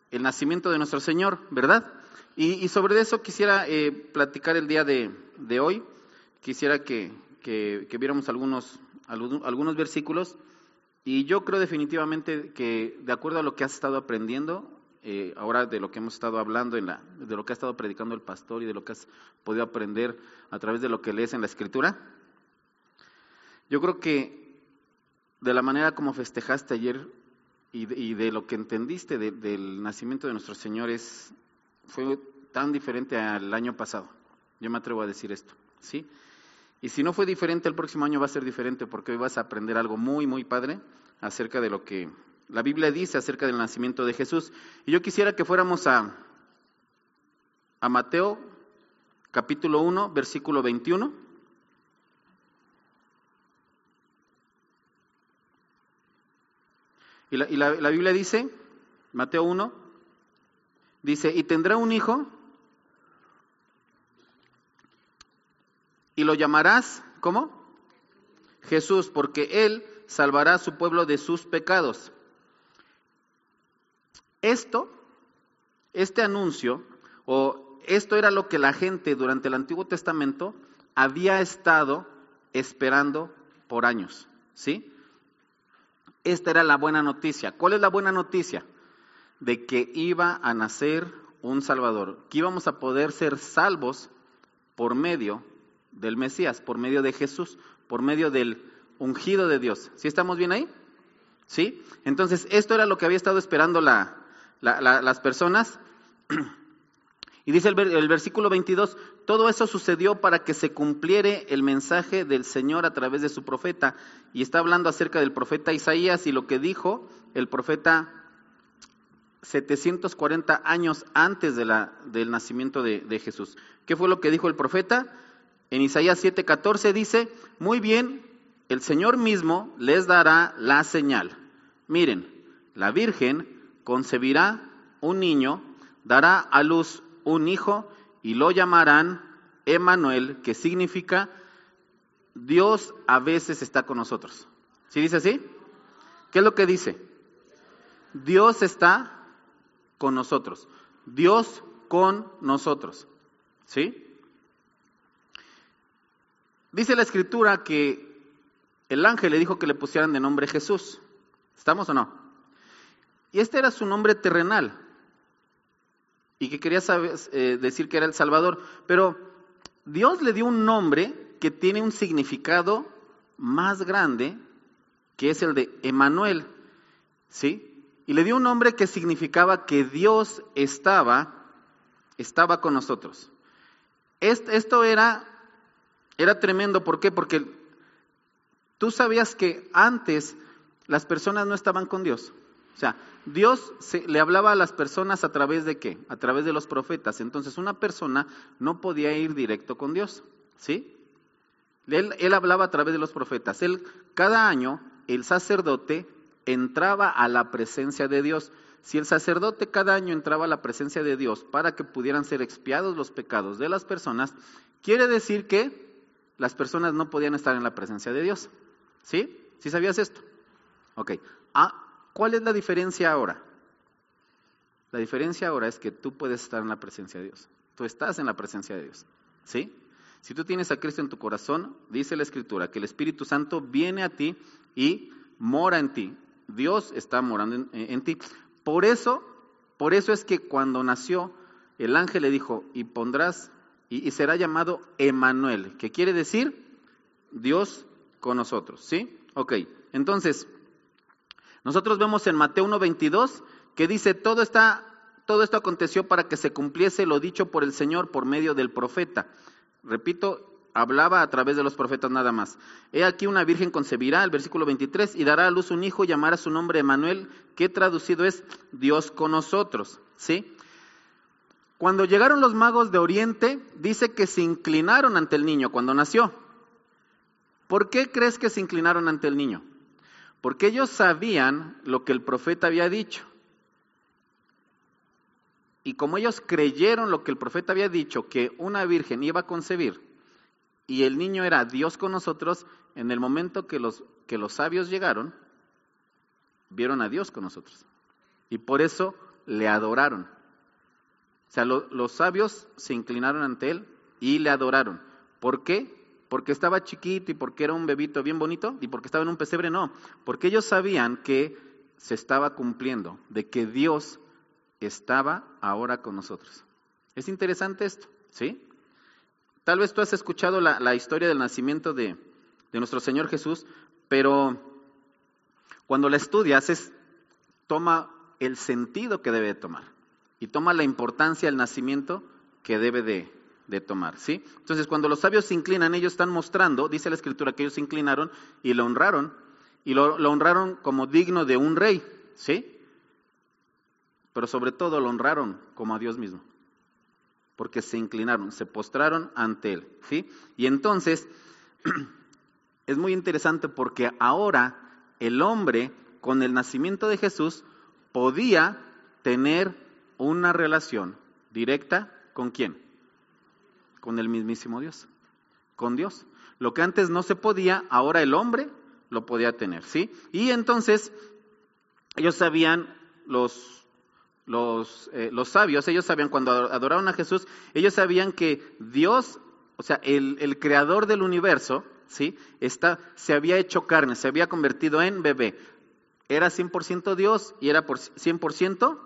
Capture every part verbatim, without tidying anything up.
el nacimiento de nuestro Señor, ¿verdad? Y, y sobre eso quisiera eh, platicar el día de, de hoy. Quisiera que, que, que viéramos algunos, algunos versículos. Y yo creo definitivamente que, de acuerdo a lo que has estado aprendiendo, eh, ahora de lo que hemos estado hablando, en la, de lo que ha estado predicando el pastor y de lo que has podido aprender a través de lo que lees en la Escritura, yo creo que de la manera como festejaste ayer y de, y de lo que entendiste de, del nacimiento de nuestro Señor es, fue tan diferente al año pasado. Yo me atrevo a decir esto, ¿sí? Y si no fue diferente, el próximo año va a ser diferente, porque hoy vas a aprender algo muy, muy padre acerca de lo que la Biblia dice acerca del nacimiento de Jesús. Y yo quisiera que fuéramos a, a Mateo, capítulo uno, versículo veintiuno. Y la, y la, la Biblia dice, Mateo uno, dice, y tendrá un hijo, y lo llamarás, ¿cómo? Jesús, porque él salvará a su pueblo de sus pecados. Esto, este anuncio, o esto era lo que la gente durante el Antiguo Testamento había estado esperando por años, ¿sí? Esta era la buena noticia. ¿Cuál es la buena noticia? De que iba a nacer un Salvador, que íbamos a poder ser salvos por medio del Mesías, por medio de Jesús, por medio del ungido de Dios. ¿Sí estamos bien ahí? ¿Sí? Entonces, esto era lo que había estado esperando la, la, la, las personas. Y dice el, el versículo veintidós, todo eso sucedió para que se cumpliere el mensaje del Señor a través de su profeta. Y está hablando acerca del profeta Isaías y lo que dijo el profeta setecientos cuarenta años antes de la, del nacimiento de, de Jesús. ¿Qué fue lo que dijo el profeta? En Isaías siete catorce dice, muy bien, el Señor mismo les dará la señal. Miren, la Virgen concebirá un niño, dará a luz un hijo y lo llamarán Emmanuel, que significa Dios a veces está con nosotros. ¿Sí dice así? ¿Qué es lo que dice? Dios está con nosotros. Dios con nosotros. ¿Sí? Dice la Escritura que el ángel le dijo que le pusieran de nombre Jesús. ¿Estamos o no? Y este era su nombre terrenal. Y que quería saber, eh, decir que era el Salvador. Pero Dios le dio un nombre que tiene un significado más grande, que es el de Emmanuel. ¿Sí? Y le dio un nombre que significaba que Dios estaba, estaba con nosotros. Esto, esto era, era tremendo. ¿Por qué? Porque tú sabías que antes las personas no estaban con Dios. O sea, Dios se, le hablaba a las personas a través de ¿qué? A través de los profetas. Entonces una persona no podía ir directo con Dios, ¿sí? Él, él hablaba a través de los profetas. Él, cada año el sacerdote entraba a la presencia de Dios. Si el sacerdote cada año entraba a la presencia de Dios para que pudieran ser expiados los pecados de las personas, quiere decir que las personas no podían estar en la presencia de Dios. ¿Sí? ¿Sí sabías esto? Ok. Ah, ¿cuál es la diferencia ahora? La diferencia ahora es que tú puedes estar en la presencia de Dios. Tú estás en la presencia de Dios. ¿Sí? Si tú tienes a Cristo en tu corazón, dice la Escritura que el Espíritu Santo viene a ti y mora en ti. Dios está morando en, en ti. Por eso, por eso es que cuando nació, el ángel le dijo, y pondrás, y, y será llamado Emmanuel, que quiere decir Dios con nosotros, ¿sí? Ok, entonces, nosotros vemos en Mateo uno veintidós que dice, todo, está, todo esto aconteció para que se cumpliese lo dicho por el Señor por medio del profeta. Repito, hablaba a través de los profetas nada más. He aquí una virgen concebirá, el versículo veintitrés, y dará a luz un hijo y llamará su nombre Emmanuel, que traducido es Dios con nosotros, ¿sí? Cuando llegaron los magos de Oriente, dice que se inclinaron ante el niño cuando nació. ¿Por qué crees que se inclinaron ante el niño? Porque ellos sabían lo que el profeta había dicho. Y como ellos creyeron lo que el profeta había dicho, que una virgen iba a concebir, y el niño era Dios con nosotros, en el momento que los, que los sabios llegaron, vieron a Dios con nosotros. Y por eso le adoraron. O sea, lo, los sabios se inclinaron ante él y le adoraron. ¿Por qué? Porque estaba chiquito y porque era un bebito bien bonito y porque estaba en un pesebre, no. Porque ellos sabían que se estaba cumpliendo, de que Dios estaba ahora con nosotros. Es interesante esto, ¿sí? Tal vez tú has escuchado la, la historia del nacimiento de, de nuestro Señor Jesús, pero cuando la estudias es, toma el sentido que debe de tomar y toma la importancia del nacimiento que debe de, de tomar, ¿sí? Entonces, cuando los sabios se inclinan, ellos están mostrando, dice la Escritura, que ellos se inclinaron y lo honraron, y lo, lo honraron como digno de un rey, ¿sí? Pero sobre todo lo honraron como a Dios mismo, porque se inclinaron, se postraron ante Él, ¿sí? Y entonces, es muy interesante porque ahora el hombre, con el nacimiento de Jesús, podía tener una relación directa, ¿con quién? Con el mismísimo Dios, con Dios. Lo que antes no se podía, ahora el hombre lo podía tener, ¿sí? Y entonces, ellos sabían, los, los, eh, los sabios, ellos sabían, cuando adoraron a Jesús, ellos sabían que Dios, o sea, el, el creador del universo, ¿sí? Está, se había hecho carne, se había convertido en bebé. Era cien por ciento Dios y era por cien por ciento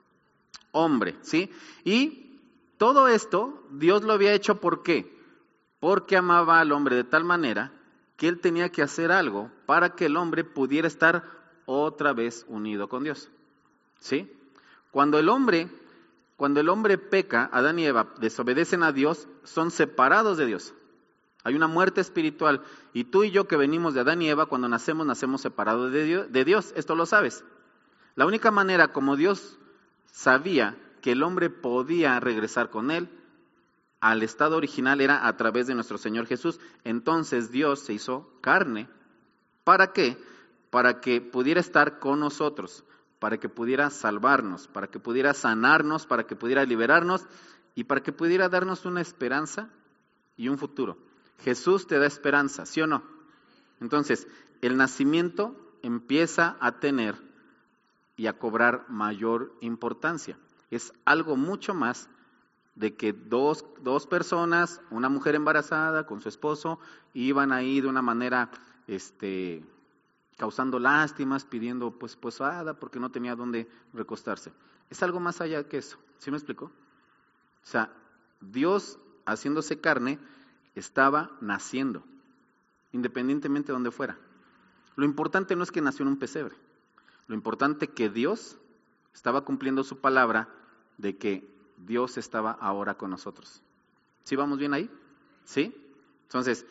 hombre, ¿sí? Y todo esto, Dios lo había hecho, ¿por qué? Porque amaba al hombre de tal manera que Él tenía que hacer algo para que el hombre pudiera estar otra vez unido con Dios, ¿sí? Cuando el hombre, cuando el hombre peca, Adán y Eva desobedecen a Dios, son separados de Dios. Hay una muerte espiritual, y tú y yo que venimos de Adán y Eva, cuando nacemos, nacemos separados de Dios, de Dios, esto lo sabes. La única manera como Dios sabía que el hombre podía regresar con Él al estado original era a través de nuestro Señor Jesús. Entonces Dios se hizo carne. ¿Para qué? Para que pudiera estar con nosotros, para que pudiera salvarnos, para que pudiera sanarnos, para que pudiera liberarnos y para que pudiera darnos una esperanza y un futuro. Jesús te da esperanza, ¿sí o no? Entonces, el nacimiento empieza a tener y a cobrar mayor importancia. Es algo mucho más de que dos, dos personas, una mujer embarazada con su esposo, iban ahí de una manera este, causando lástimas, pidiendo pues posada porque no tenía dónde recostarse. Es algo más allá que eso, ¿sí me explico? O sea, Dios haciéndose carne estaba naciendo, independientemente de donde fuera. Lo importante no es que nació en un pesebre. Lo importante es que Dios estaba cumpliendo su palabra de que Dios estaba ahora con nosotros. ¿Sí vamos bien ahí? ¿Sí? Entonces,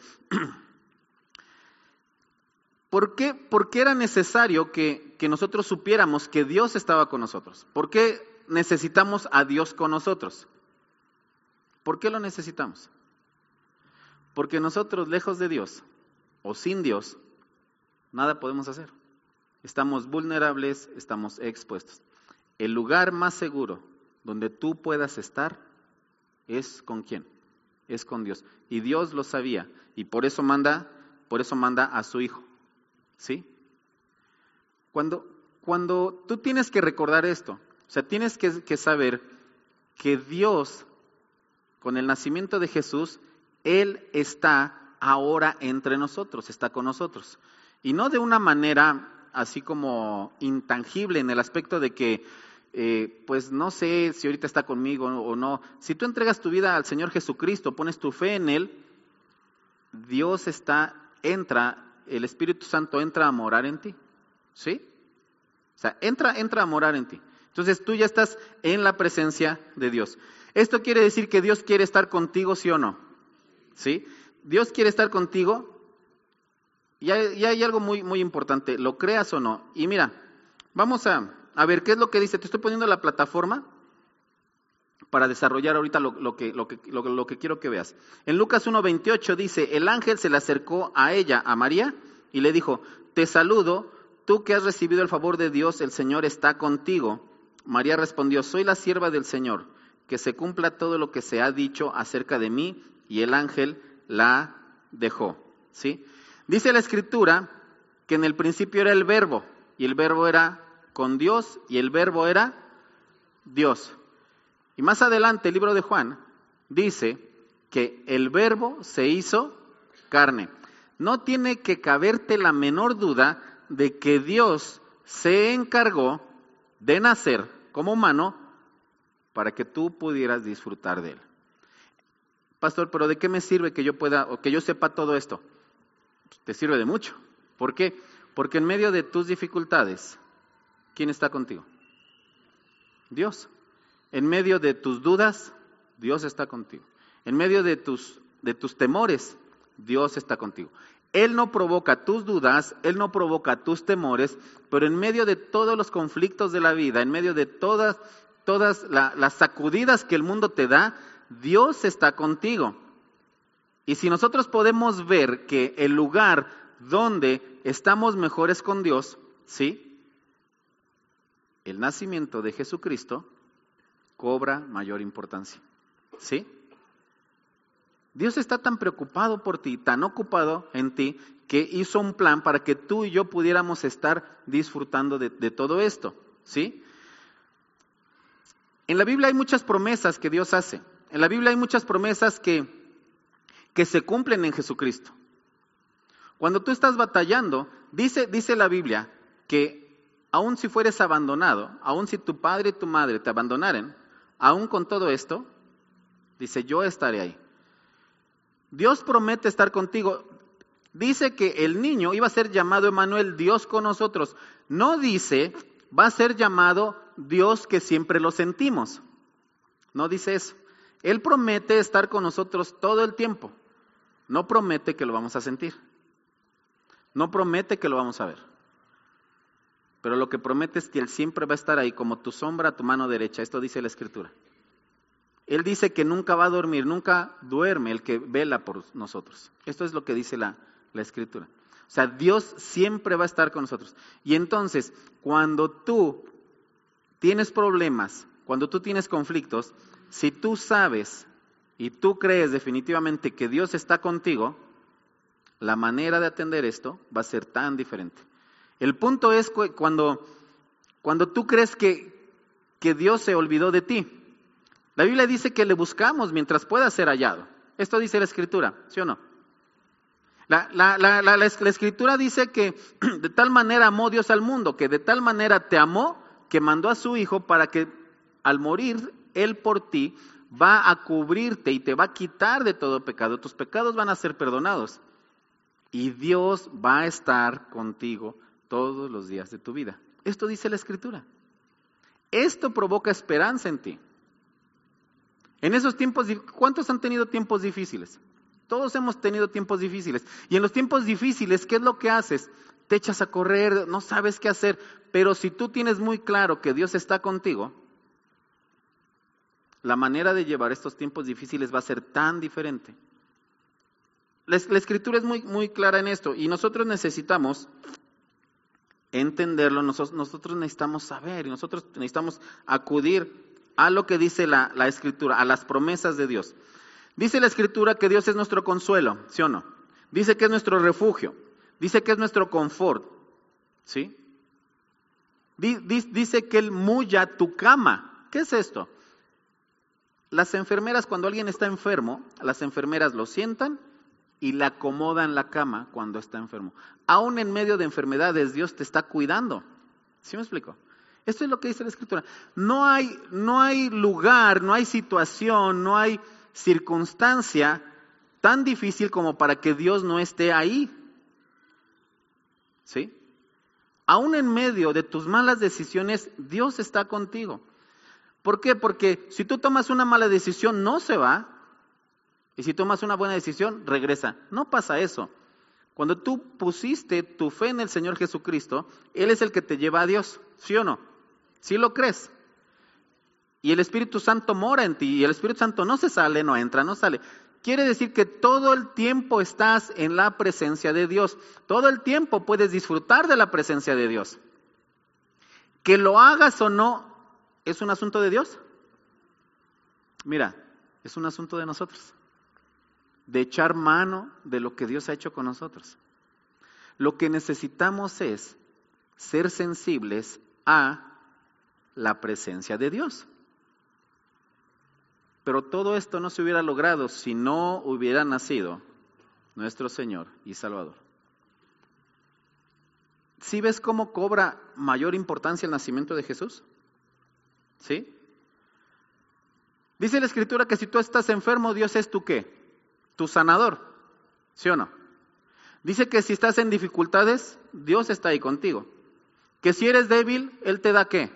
¿por qué, por qué era necesario que, que nosotros supiéramos que Dios estaba con nosotros? ¿Por qué necesitamos a Dios con nosotros? ¿Por qué lo necesitamos? Porque nosotros, lejos de Dios o sin Dios, nada podemos hacer. Estamos vulnerables, estamos expuestos. El lugar más seguro donde tú puedas estar es ¿con quién? Es con Dios. Y Dios lo sabía y por eso manda, por eso manda a su Hijo. ¿Sí? Cuando, cuando tú tienes que recordar esto, o sea, tienes que, que saber que Dios, con el nacimiento de Jesús, Él está ahora entre nosotros, está con nosotros. Y no de una manera así como intangible en el aspecto de que, eh, pues no sé si ahorita está conmigo o no. Si tú entregas tu vida al Señor Jesucristo, pones tu fe en Él, Dios está, entra, el Espíritu Santo entra a morar en ti, ¿sí? O sea, entra, entra a morar en ti. Entonces tú ya estás en la presencia de Dios. Esto quiere decir que Dios quiere estar contigo, ¿sí o no? ¿Sí? Dios quiere estar contigo. Y hay, y hay algo muy, muy importante, lo creas o no. Y mira, vamos a, a ver qué es lo que dice. Te estoy poniendo la plataforma para desarrollar ahorita lo, lo, que, lo, que, lo, lo que quiero que veas. En Lucas uno veintiocho dice, el ángel se le acercó a ella, a María, y le dijo, te saludo, tú que has recibido el favor de Dios, el Señor está contigo. María respondió, soy la sierva del Señor, que se cumpla todo lo que se ha dicho acerca de mí, y el ángel la dejó. ¿Sí? Dice la Escritura que en el principio era el verbo, y el verbo era con Dios, y el verbo era Dios. Y más adelante el libro de Juan dice que el Verbo se hizo carne. No tiene que caberte la menor duda de que Dios se encargó de nacer como humano para que tú pudieras disfrutar de él. Pastor, ¿pero de qué me sirve que yo pueda o que yo sepa todo esto? Te sirve de mucho. ¿Por qué? Porque en medio de tus dificultades, ¿quién está contigo? Dios. En medio de tus dudas, Dios está contigo. En medio de tus, de tus temores, Dios está contigo. Él no provoca tus dudas, Él no provoca tus temores, pero en medio de todos los conflictos de la vida, en medio de todas, todas la, las sacudidas que el mundo te da, Dios está contigo. Y si nosotros podemos ver que el lugar donde estamos mejores con Dios, ¿sí? El nacimiento de Jesucristo cobra mayor importancia, ¿sí? Dios está tan preocupado por ti, tan ocupado en ti, que hizo un plan para que tú y yo pudiéramos estar disfrutando de, de todo esto, ¿sí? En la Biblia hay muchas promesas que Dios hace. En la Biblia hay muchas promesas que, que se cumplen en Jesucristo. Cuando tú estás batallando, dice, dice la Biblia que aun si fueres abandonado, aun si tu padre y tu madre te abandonaren, aun con todo esto, dice, yo estaré ahí. Dios promete estar contigo. Dice que el niño iba a ser llamado Emmanuel, Dios con nosotros. No dice, va a ser llamado Dios que siempre lo sentimos. No dice eso. Él promete estar con nosotros todo el tiempo. No promete que lo vamos a sentir. No promete que lo vamos a ver. Pero lo que promete es que Él siempre va a estar ahí como tu sombra a tu mano derecha. Esto dice la Escritura. Él dice que nunca va a dormir, nunca duerme el que vela por nosotros. Esto es lo que dice la, la Escritura. O sea, Dios siempre va a estar con nosotros. Y entonces, cuando tú tienes problemas, cuando tú tienes conflictos, si tú sabes y tú crees definitivamente que Dios está contigo, la manera de atender esto va a ser tan diferente. El punto es cuando, cuando tú crees que, que Dios se olvidó de ti. La Biblia dice que le buscamos mientras pueda ser hallado. Esto dice la Escritura, ¿sí o no? La, la, la, la, la Escritura dice que de tal manera amó Dios al mundo, que de tal manera te amó, que mandó a su Hijo para que al morir Él por ti va a cubrirte y te va a quitar de todo pecado. Tus pecados van a ser perdonados. Y Dios va a estar contigo todos los días de tu vida. Esto dice la Escritura. Esto provoca esperanza en ti. En esos tiempos, ¿cuántos han tenido tiempos difíciles? Todos hemos tenido tiempos difíciles. Y en los tiempos difíciles, ¿qué es lo que haces? Te echas a correr, no sabes qué hacer. Pero si tú tienes muy claro que Dios está contigo, la manera de llevar estos tiempos difíciles va a ser tan diferente. La, la Escritura es muy, muy clara en esto. Y nosotros necesitamos entenderlo, nosotros, nosotros necesitamos saber y nosotros necesitamos acudir a lo que dice la, la Escritura, a las promesas de Dios. Dice la Escritura que Dios es nuestro consuelo, ¿sí o no? Dice que es nuestro refugio, dice que es nuestro confort, ¿sí? Dice que Él mulla tu cama. ¿Qué es esto? Las enfermeras, cuando alguien está enfermo, las enfermeras lo sientan y le acomodan la cama cuando está enfermo. Aún en medio de enfermedades, Dios te está cuidando. ¿Sí me explico? Esto es lo que dice la Escritura. No hay, no hay lugar, no hay situación, no hay circunstancia tan difícil como para que Dios no esté ahí. ¿Sí? Aún en medio de tus malas decisiones, Dios está contigo. ¿Por qué? Porque si tú tomas una mala decisión, no se va. Y si tomas una buena decisión, regresa. No pasa eso. Cuando tú pusiste tu fe en el Señor Jesucristo, Él es el que te lleva a Dios. ¿Sí o no? ¿Sí lo crees? Y el Espíritu Santo mora en ti. Y el Espíritu Santo no se sale, no entra, no sale. Quiere decir que todo el tiempo estás en la presencia de Dios. Todo el tiempo puedes disfrutar de la presencia de Dios. Que lo hagas o no, ¿es un asunto de Dios? Mira, es un asunto de nosotros. De echar mano de lo que Dios ha hecho con nosotros. Lo que necesitamos es ser sensibles a la presencia de Dios. Pero todo esto no se hubiera logrado si no hubiera nacido nuestro Señor y Salvador. ¿Sí ves cómo cobra mayor importancia el nacimiento de Jesús? ¿Sí? Dice la Escritura que si tú estás enfermo, Dios es tu ¿qué? Tu sanador. ¿Sí o no? Dice que si estás en dificultades, Dios está ahí contigo. Que si eres débil, Él te da ¿qué?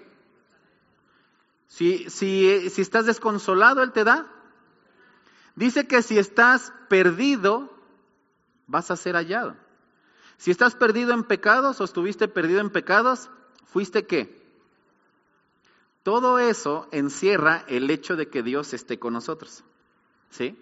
Si, si, si estás desconsolado, Él te da. Dice que si estás perdido, vas a ser hallado. Si estás perdido en pecados o estuviste perdido en pecados, ¿fuiste qué? Todo eso encierra el hecho de que Dios esté con nosotros. ¿Sí?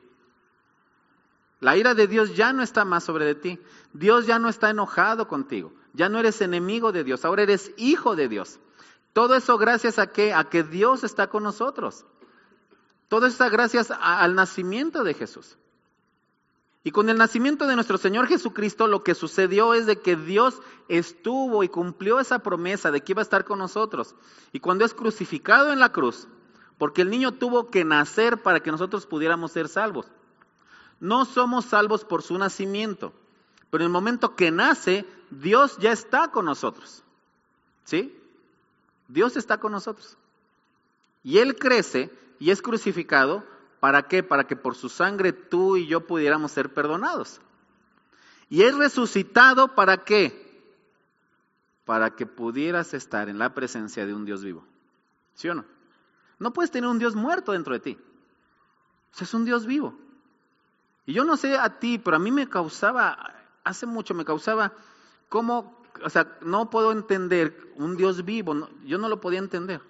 La ira de Dios ya no está más sobre de ti. Dios ya no está enojado contigo. Ya no eres enemigo de Dios, ahora eres hijo de Dios. Todo eso gracias a qué? A que Dios está con nosotros. Todo eso gracias a, al nacimiento de Jesús. Y con el nacimiento de nuestro Señor Jesucristo, lo que sucedió es de que Dios estuvo y cumplió esa promesa de que iba a estar con nosotros. Y cuando es crucificado en la cruz, porque el niño tuvo que nacer para que nosotros pudiéramos ser salvos. No somos salvos por su nacimiento, pero en el momento que nace, Dios ya está con nosotros. ¿Sí? Dios está con nosotros. Y Él crece y es crucificado. ¿Para qué? Para que por su sangre tú y yo pudiéramos ser perdonados. Y es resucitado ¿para qué? Para que pudieras estar en la presencia de un Dios vivo. ¿Sí o no? No puedes tener un Dios muerto dentro de ti. O sea, es un Dios vivo. Y yo no sé a ti, pero a mí me causaba, hace mucho me causaba, cómo, o sea, no puedo entender un Dios vivo, no, yo no lo podía entender.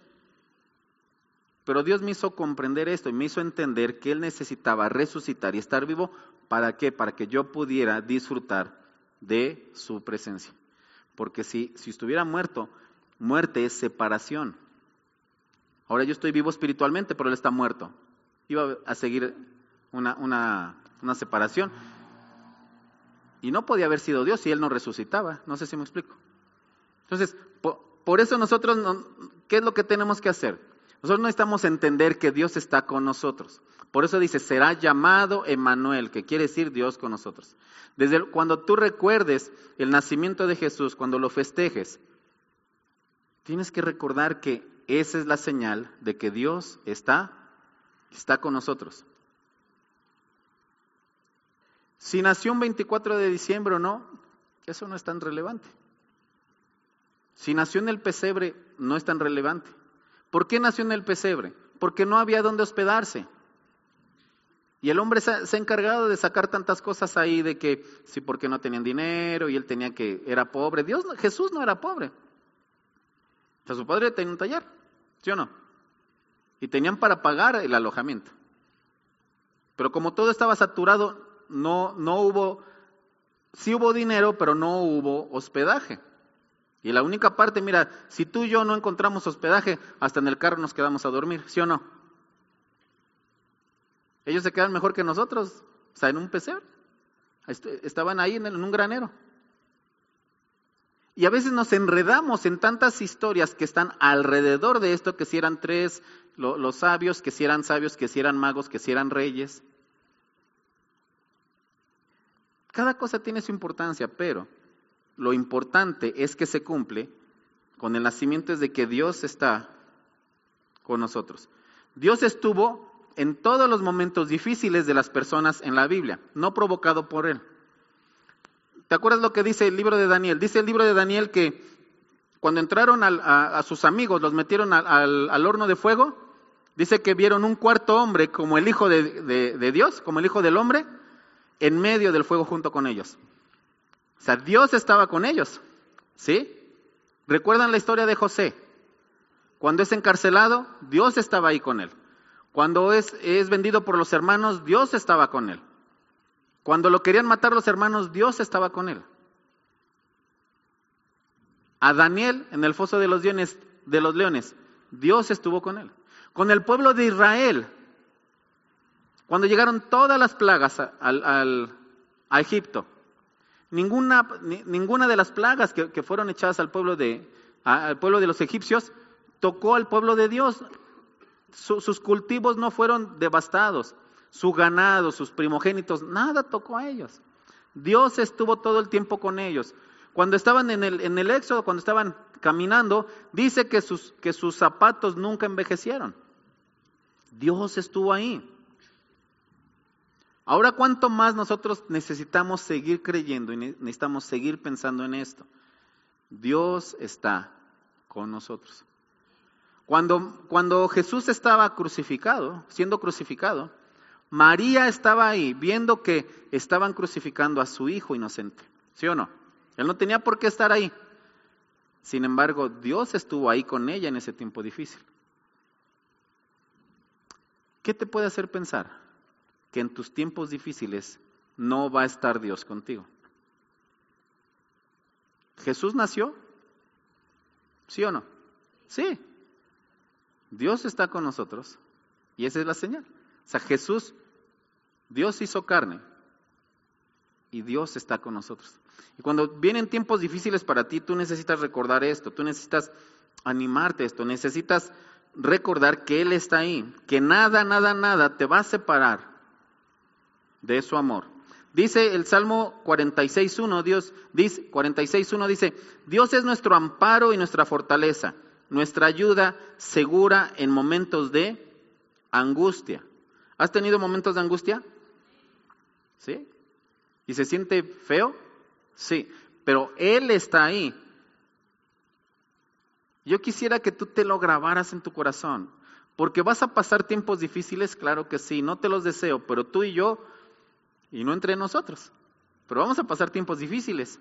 Pero Dios me hizo comprender esto y me hizo entender que Él necesitaba resucitar y estar vivo. ¿Para qué? Para que yo pudiera disfrutar de su presencia. Porque si, si estuviera muerto, muerte es separación. Ahora yo estoy vivo espiritualmente, pero Él está muerto. Iba a seguir una, una, una separación. Y no podía haber sido Dios si Él no resucitaba. No sé si me explico. Entonces, por, por eso nosotros, no, ¿qué es lo que tenemos que hacer? Nosotros necesitamos entender que Dios está con nosotros. Por eso dice, será llamado Emmanuel, que quiere decir Dios con nosotros. Desde el, cuando tú recuerdes el nacimiento de Jesús, cuando lo festejes, tienes que recordar que esa es la señal de que Dios está, está con nosotros. Si nació un veinticuatro de diciembre o no, eso no es tan relevante. Si nació en el pesebre, no es tan relevante. ¿Por qué nació en el pesebre? Porque no había dónde hospedarse. Y el hombre se, se ha encargado de sacar tantas cosas ahí de que sí, porque no tenían dinero y él tenía que, era pobre. Dios, Jesús no era pobre. O sea, su padre tenía un taller, ¿sí o no? Y tenían para pagar el alojamiento. Pero como todo estaba saturado, no, no hubo, sí hubo dinero, pero no hubo hospedaje. Y la única parte, mira, si tú y yo no encontramos hospedaje, hasta en el carro nos quedamos a dormir, ¿sí o no? Ellos se quedan mejor que nosotros, o sea, en un pesebre. Estaban ahí en, el, en un granero. Y a veces nos enredamos en tantas historias que están alrededor de esto, que si eran tres, lo, los sabios, que si eran sabios, que si eran magos, que si eran reyes. Cada cosa tiene su importancia, pero lo importante es que se cumple con el nacimiento, es de que Dios está con nosotros. Dios estuvo en todos los momentos difíciles de las personas en la Biblia, no provocado por Él. ¿Te acuerdas lo que dice el libro de Daniel? Dice el libro de Daniel que cuando entraron al, a, a sus amigos, los metieron al, al, al horno de fuego, dice que vieron un cuarto hombre como el Hijo de, de, de Dios, como el Hijo del Hombre, en medio del fuego junto con ellos. O sea, Dios estaba con ellos, ¿sí? ¿Recuerdan la historia de José? Cuando es encarcelado, Dios estaba ahí con él. Cuando es, es vendido por los hermanos, Dios estaba con él. Cuando lo querían matar los hermanos, Dios estaba con él. A Daniel, en el foso de los leones, de los leones, Dios estuvo con él. Con el pueblo de Israel, cuando llegaron todas las plagas al, al, a Egipto, Ninguna, ni, ninguna de las plagas que, que fueron echadas al pueblo, de, a, al pueblo de los egipcios tocó al pueblo de Dios. su, sus cultivos no fueron devastados, su ganado, sus primogénitos, nada tocó a ellos. Dios estuvo todo el tiempo con ellos. Cuando estaban en el, en el éxodo, cuando estaban caminando, dice que sus, que sus zapatos nunca envejecieron. Dios estuvo ahí. Ahora, ¿cuánto más nosotros necesitamos seguir creyendo y necesitamos seguir pensando en esto? Dios está con nosotros. Cuando, cuando Jesús estaba crucificado, siendo crucificado, María estaba ahí viendo que estaban crucificando a su hijo inocente. ¿Sí o no? Él no tenía por qué estar ahí. Sin embargo, Dios estuvo ahí con ella en ese tiempo difícil. ¿Qué te puede hacer pensar que en tus tiempos difíciles no va a estar Dios contigo? ¿Jesús nació? ¿Sí o no? Sí. Dios está con nosotros y esa es la señal. O sea, Jesús, Dios hizo carne y Dios está con nosotros. Y cuando vienen tiempos difíciles para ti, tú necesitas recordar esto, tú necesitas animarte a esto, necesitas recordar que Él está ahí, que nada, nada, nada te va a separar de su amor. Dice el Salmo cuarenta y seis uno, Dios dice, cuarenta y seis uno dice, Dios es nuestro amparo y nuestra fortaleza, nuestra ayuda segura en momentos de angustia. ¿Has tenido momentos de angustia? ¿Sí? ¿Y se siente feo? Sí, pero Él está ahí. Yo quisiera que tú te lo grabaras en tu corazón, porque vas a pasar tiempos difíciles, claro que sí, no te los deseo, pero tú y yo, y no entre nosotros, pero vamos a pasar tiempos difíciles.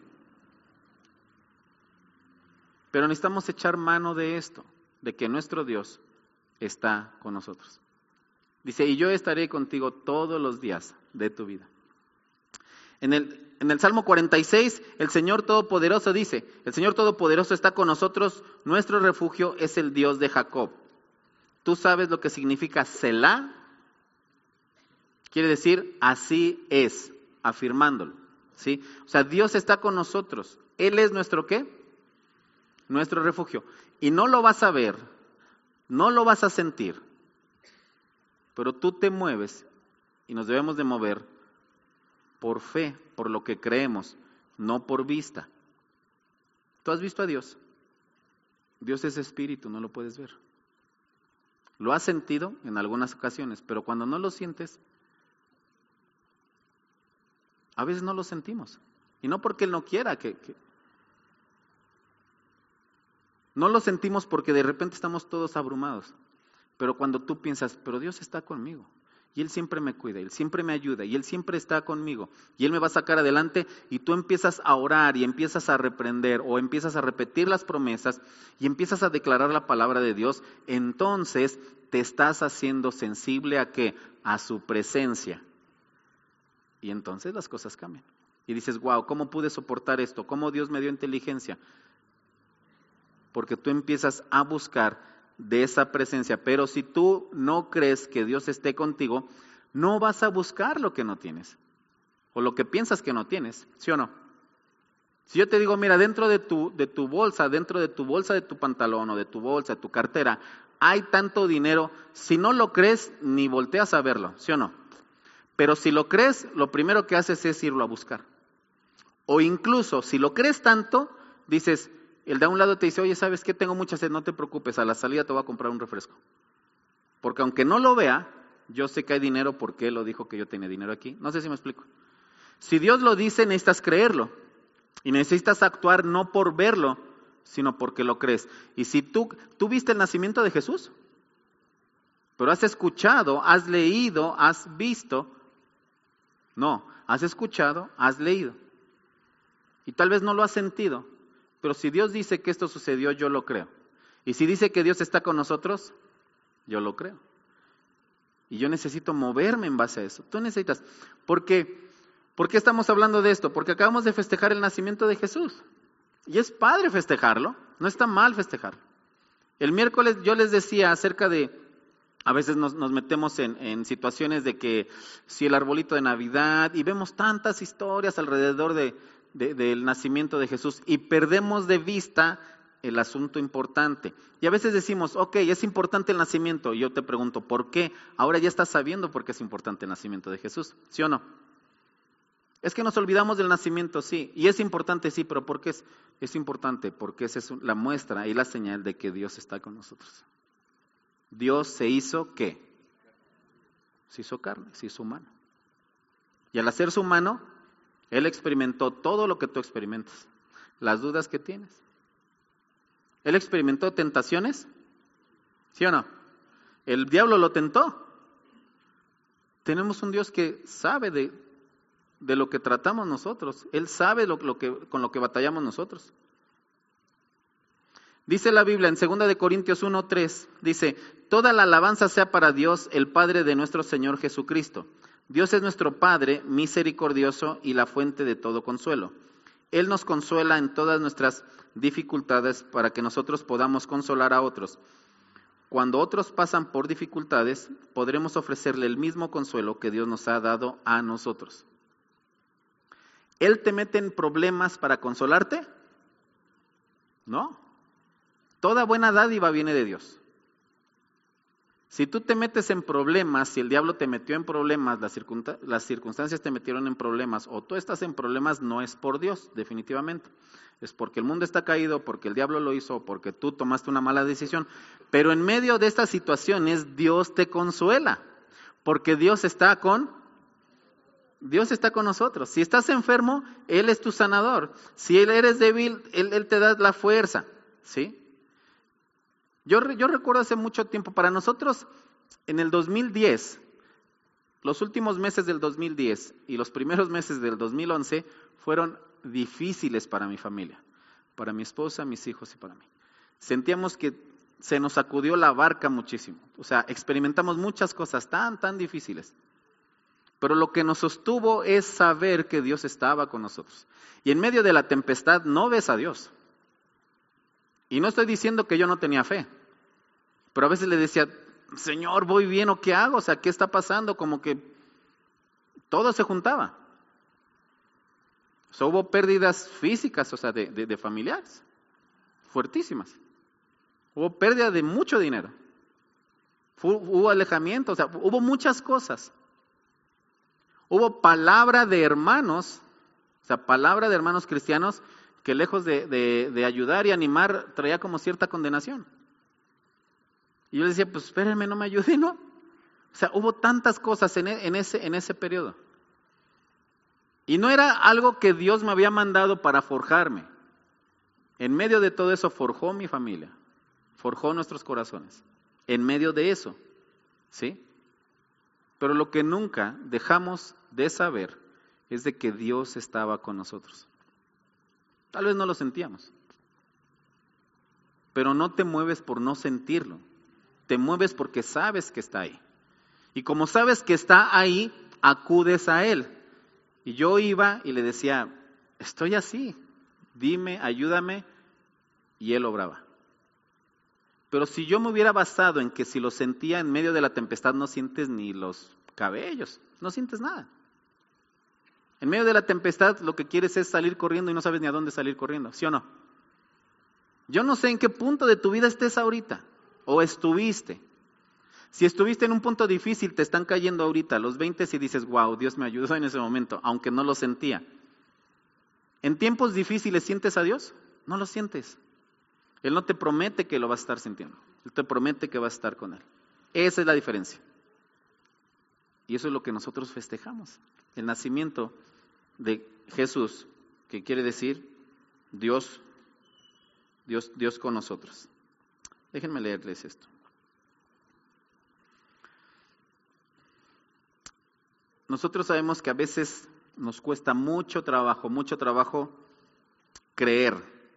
Pero necesitamos echar mano de esto, de que nuestro Dios está con nosotros. Dice, y yo estaré contigo todos los días de tu vida. En el, en el Salmo cuarenta y seis, el Señor Todopoderoso dice, el Señor Todopoderoso está con nosotros, nuestro refugio es el Dios de Jacob. ¿Tú sabes lo que significa Selah? Quiere decir, así es, afirmándolo, ¿sí? O sea, Dios está con nosotros. Él es nuestro ¿qué? Nuestro refugio. Y no lo vas a ver, no lo vas a sentir, pero tú te mueves y nos debemos de mover por fe, por lo que creemos, no por vista. ¿Tú has visto a Dios? Dios es espíritu, no lo puedes ver. Lo has sentido en algunas ocasiones, pero cuando no lo sientes, a veces no lo sentimos. Y no porque Él no quiera que, que... No lo sentimos porque de repente estamos todos abrumados. Pero cuando tú piensas, pero Dios está conmigo. Y Él siempre me cuida, Él siempre me ayuda, y Él siempre está conmigo. Y Él me va a sacar adelante, y tú empiezas a orar, y empiezas a reprender, o empiezas a repetir las promesas, y empiezas a declarar la palabra de Dios, entonces te estás haciendo sensible a ¿qué? A su presencia. Y entonces las cosas cambian. Y dices, wow, ¿cómo pude soportar esto? ¿Cómo Dios me dio inteligencia? Porque tú empiezas a buscar de esa presencia. Pero si tú no crees que Dios esté contigo, no vas a buscar lo que no tienes. O lo que piensas que no tienes, ¿sí o no? Si yo te digo, mira, dentro de tu, de tu bolsa, dentro de tu bolsa de tu pantalón o de tu bolsa, de tu cartera, hay tanto dinero, si no lo crees, ni volteas a verlo, ¿sí o no? Pero si lo crees, lo primero que haces es irlo a buscar. O incluso, si lo crees tanto, dices, el de a un lado te dice, oye, ¿sabes qué? Tengo mucha sed, no te preocupes, a la salida te voy a comprar un refresco. Porque aunque no lo vea, yo sé que hay dinero porque Él lo dijo que yo tenía dinero aquí. No sé si me explico. Si Dios lo dice, necesitas creerlo. Y necesitas actuar no por verlo, sino porque lo crees. Y si tú, tú viste el nacimiento de Jesús, pero has escuchado, has leído, has visto. No, has escuchado, has leído. Y tal vez no lo has sentido. Pero si Dios dice que esto sucedió, yo lo creo. Y si dice que Dios está con nosotros, yo lo creo. Y yo necesito moverme en base a eso. Tú necesitas. ¿Por qué? ¿Por qué estamos hablando de esto? Porque acabamos de festejar el nacimiento de Jesús. Y es padre festejarlo. No está mal festejarlo. El miércoles yo les decía acerca de... A veces nos, nos metemos en, en situaciones de que si el arbolito de Navidad y vemos tantas historias alrededor de... De, del nacimiento de Jesús y perdemos de vista el asunto importante. Y a veces decimos, ok, es importante el nacimiento. Y yo te pregunto, ¿por qué? Ahora ya estás sabiendo por qué es importante el nacimiento de Jesús, ¿sí o no? Es que nos olvidamos del nacimiento, sí. Y es importante, sí, pero ¿por qué es, es importante? Porque esa es la muestra y la señal de que Dios está con nosotros. Dios se hizo, ¿qué? Se hizo carne, se hizo humano. Y al hacerse humano, Él experimentó todo lo que tú experimentas. Las dudas que tienes. Él experimentó tentaciones, ¿sí o no? El diablo lo tentó. Tenemos un Dios que sabe de, de lo que tratamos nosotros. Él sabe lo, lo que, con lo que batallamos nosotros. Dice la Biblia en segunda de Corintios uno tres, dice, toda la alabanza sea para Dios, el Padre de nuestro Señor Jesucristo. Dios es nuestro Padre misericordioso y la fuente de todo consuelo. Él nos consuela en todas nuestras dificultades para que nosotros podamos consolar a otros. Cuando otros pasan por dificultades, podremos ofrecerle el mismo consuelo que Dios nos ha dado a nosotros. ¿Él te mete en problemas para consolarte? No. Toda buena dádiva viene de Dios. Si tú te metes en problemas, si el diablo te metió en problemas, las, circunsta- las circunstancias te metieron en problemas, o tú estás en problemas, no es por Dios, definitivamente. Es porque el mundo está caído, porque el diablo lo hizo, porque tú tomaste una mala decisión. Pero en medio de estas situaciones, Dios te consuela, porque Dios está con, Dios está con nosotros. Si estás enfermo, Él es tu sanador. Si Él eres débil, Él, Él te da la fuerza, ¿sí? Yo, yo recuerdo hace mucho tiempo, para nosotros en el dos mil diez, los últimos meses del dos mil diez y los primeros meses del dos mil once fueron difíciles para mi familia, para mi esposa, mis hijos y para mí. Sentíamos que se nos sacudió la barca muchísimo, o sea, experimentamos muchas cosas tan, tan difíciles. Pero lo que nos sostuvo es saber que Dios estaba con nosotros. Y en medio de la tempestad no ves a Dios. Y no estoy diciendo que yo no tenía fe, pero a veces le decía, Señor, ¿voy bien o qué hago? O sea, ¿qué está pasando? Como que todo se juntaba. O sea, hubo pérdidas físicas, o sea, de, de, de familiares, fuertísimas. Hubo pérdida de mucho dinero. Fu- hubo alejamiento, o sea, hubo muchas cosas. Hubo palabra de hermanos, o sea, palabra de hermanos cristianos, que lejos de, de, de ayudar y animar, traía como cierta condenación. Y yo les decía, pues espérenme, no me ayuden, ¿no? O sea, hubo tantas cosas en, en, ese, en ese periodo. Y no era algo que Dios me había mandado para forjarme. En medio de todo eso forjó mi familia, forjó nuestros corazones. En medio de eso, ¿sí? Pero lo que nunca dejamos de saber es de que Dios estaba con nosotros. Tal vez no lo sentíamos, pero no te mueves por no sentirlo, te mueves porque sabes que está ahí. Y como sabes que está ahí, acudes a Él. Y yo iba y le decía, estoy así, dime, ayúdame, y Él obraba. Pero si yo me hubiera basado en que si lo sentía en medio de la tempestad no sientes ni los cabellos, no sientes nada. En medio de la tempestad lo que quieres es salir corriendo y no sabes ni a dónde salir corriendo, ¿sí o no? Yo no sé en qué punto de tu vida estés ahorita, o estuviste. Si estuviste en un punto difícil, te están cayendo ahorita los veinte y dices, wow, Dios me ayudó en ese momento, aunque no lo sentía. ¿En tiempos difíciles sientes a Dios? No lo sientes. Él no te promete que lo vas a estar sintiendo, Él te promete que vas a estar con Él. Esa es la diferencia. Y eso es lo que nosotros festejamos, el nacimiento de Jesús, que quiere decir Dios, Dios, Dios con nosotros. Déjenme leerles esto. Nosotros sabemos que a veces nos cuesta mucho trabajo, mucho trabajo creer.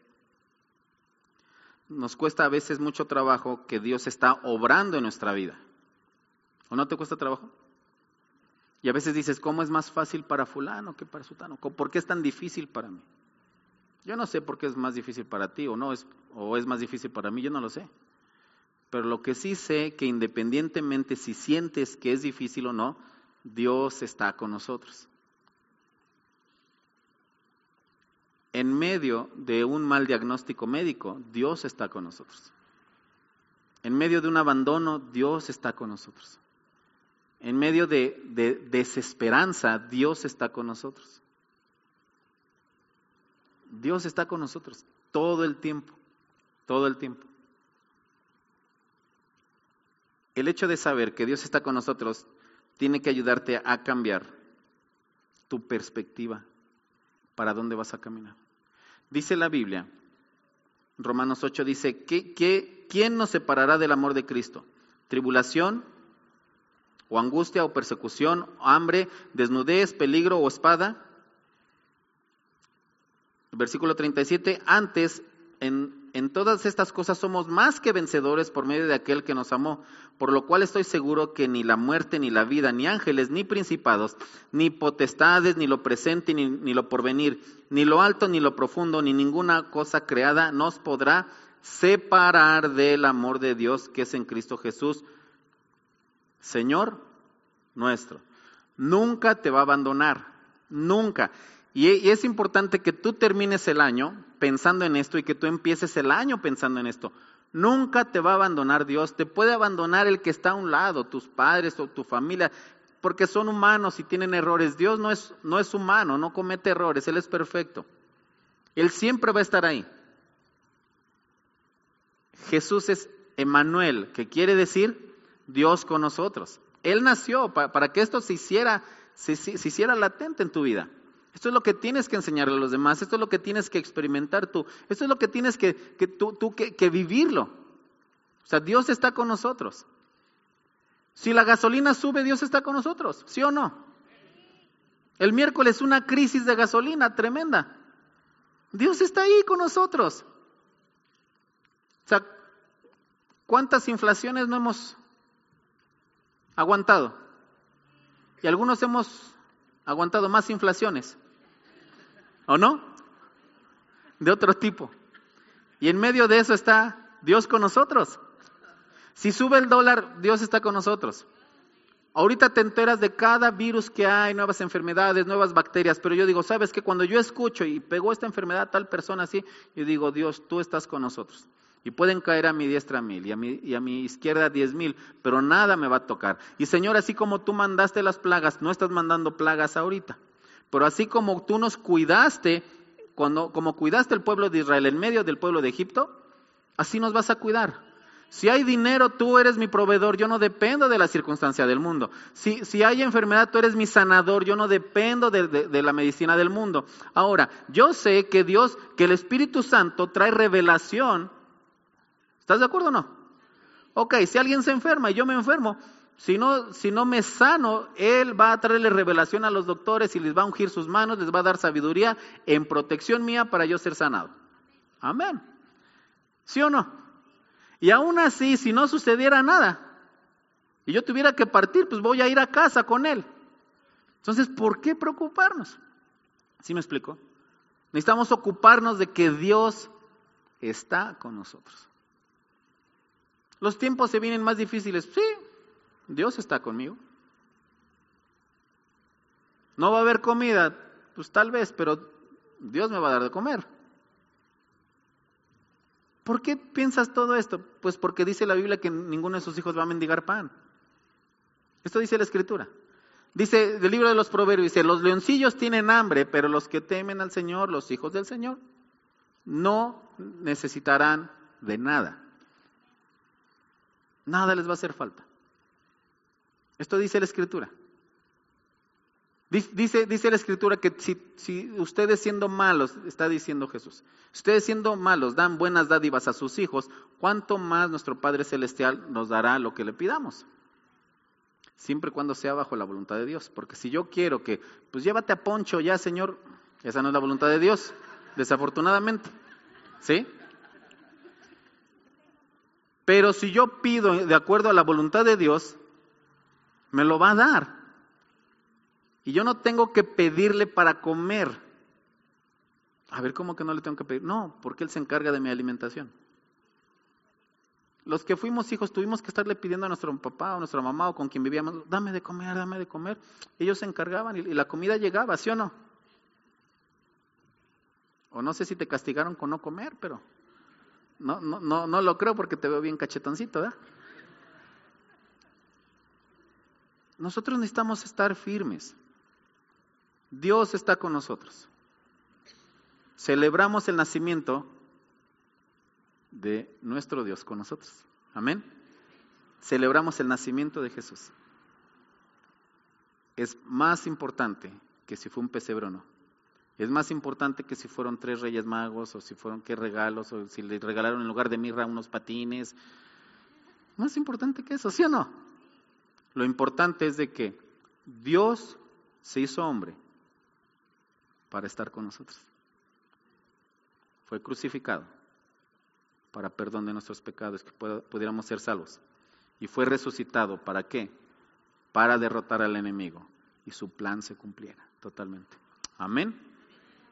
Nos cuesta a veces mucho trabajo que Dios está obrando en nuestra vida. ¿O no te cuesta trabajo? Y a veces dices, ¿cómo es más fácil para fulano que para sutano? ¿Por qué es tan difícil para mí? Yo no sé por qué es más difícil para ti o no, es, o es más difícil para mí, yo no lo sé. Pero lo que sí sé, que independientemente si sientes que es difícil o no, Dios está con nosotros. en medio de un mal diagnóstico médico, Dios está con nosotros. En medio de un abandono, Dios está con nosotros. En medio de, de desesperanza, Dios está con nosotros. Dios está con nosotros todo el tiempo, todo el tiempo. El hecho de saber que Dios está con nosotros tiene que ayudarte a cambiar tu perspectiva para dónde vas a caminar. Dice la Biblia, Romanos ocho dice, ¿qué, qué, ¿quién nos separará del amor de Cristo? ¿Tribulación, o angustia, o persecución, o hambre, desnudez, peligro o espada? Versículo treinta y siete, antes, en, en todas estas cosas somos más que vencedores por medio de aquel que nos amó, por lo cual estoy seguro que ni la muerte, ni la vida, ni ángeles, ni principados, ni potestades, ni lo presente, ni, ni lo porvenir, ni lo alto, ni lo profundo, ni ninguna cosa creada nos podrá separar del amor de Dios que es en Cristo Jesús, Señor nuestro. Nunca te va a abandonar, nunca. Y es importante que tú termines el año pensando en esto y que tú empieces el año pensando en esto. Nunca te va a abandonar Dios. Te puede abandonar el que está a un lado, tus padres o tu familia, porque son humanos y tienen errores. Dios no es, no es humano, no comete errores, Él es perfecto. Él siempre va a estar ahí. Jesús es Emmanuel, que quiere decir Dios con nosotros. Él nació para, para que esto se hiciera, se, se, se hiciera latente en tu vida. Esto es lo que tienes que enseñarle a los demás, esto es lo que tienes que experimentar tú, esto es lo que tienes que, que tú, tú que, que vivirlo. O sea, Dios está con nosotros. Si la gasolina sube, Dios está con nosotros, ¿sí o no? El miércoles una crisis de gasolina tremenda. Dios está ahí con nosotros. O sea, ¿cuántas inflaciones no hemos aguantado? Y algunos hemos aguantado más inflaciones. ¿O no? De otro tipo. Y en medio de eso está Dios con nosotros. Si sube el dólar, Dios está con nosotros. Ahorita te enteras de cada virus que hay, nuevas enfermedades, nuevas bacterias, pero yo digo, ¿sabes qué? Cuando yo escucho y pegó esta enfermedad a tal persona así, yo digo, Dios, tú estás con nosotros. Y pueden caer a mi diestra mil y a mi, y a mi izquierda diez mil, pero nada me va a tocar. Y Señor, así como tú mandaste las plagas, no estás mandando plagas ahorita. Pero así como tú nos cuidaste, cuando, como cuidaste el pueblo de Israel en medio del pueblo de Egipto, así nos vas a cuidar. Si hay dinero, tú eres mi proveedor, yo no dependo de la circunstancia del mundo. Si, si hay enfermedad, tú eres mi sanador, yo no dependo de, de, de la medicina del mundo. Ahora, yo sé que Dios, que el Espíritu Santo trae revelación. ¿Estás de acuerdo o no? Ok, si alguien se enferma y yo me enfermo, si no, si no me sano, Él va a traerle revelación a los doctores y les va a ungir sus manos, les va a dar sabiduría en protección mía para yo ser sanado. Amén. ¿Sí o no? Y aún así, si no sucediera nada, y yo tuviera que partir, pues voy a ir a casa con Él. Entonces, ¿por qué preocuparnos? ¿Sí me explico? Necesitamos ocuparnos de que Dios está con nosotros. Los tiempos se vienen más difíciles. Sí, Dios está conmigo. No va a haber comida, pues tal vez, pero Dios me va a dar de comer. ¿Por qué piensas todo esto? Pues porque dice la Biblia que ninguno de sus hijos va a mendigar pan. Esto dice la Escritura. Dice el libro de los Proverbios, dice, los leoncillos tienen hambre, pero los que temen al Señor, los hijos del Señor, no necesitarán de nada. Nada les va a hacer falta. Esto dice la Escritura. Dice, dice la Escritura que si, si ustedes siendo malos, está diciendo Jesús, ustedes siendo malos dan buenas dádivas a sus hijos, ¿cuánto más nuestro Padre Celestial nos dará lo que le pidamos? Siempre y cuando sea bajo la voluntad de Dios. Porque si yo quiero que, pues llévate a Poncho ya, Señor, esa no es la voluntad de Dios, desafortunadamente. ¿Sí? Pero si yo pido de acuerdo a la voluntad de Dios, me lo va a dar. Y yo no tengo que pedirle para comer. A ver, ¿cómo que no le tengo que pedir? No, porque Él se encarga de mi alimentación. Los que fuimos hijos tuvimos que estarle pidiendo a nuestro papá o a nuestra mamá o con quien vivíamos, dame de comer, dame de comer. Ellos se encargaban y, y la comida llegaba, ¿sí o no? O no sé si te castigaron con no comer, pero no, no, no, no lo creo porque te veo bien cachetoncito, ¿verdad? Nosotros necesitamos estar firmes. Dios está con nosotros. Celebramos el nacimiento de nuestro Dios con nosotros. Amén. Celebramos el nacimiento de Jesús. Es más importante que si fue un pesebre o no. Es más importante que si fueron tres reyes magos, o si fueron qué regalos, o si le regalaron en lugar de mirra unos patines. Más importante que eso, ¿sí o no? Lo importante es de que Dios se hizo hombre para estar con nosotros. Fue crucificado para perdón de nuestros pecados, que pudiéramos ser salvos. Y fue resucitado, ¿para qué? Para derrotar al enemigo y su plan se cumpliera totalmente. Amén.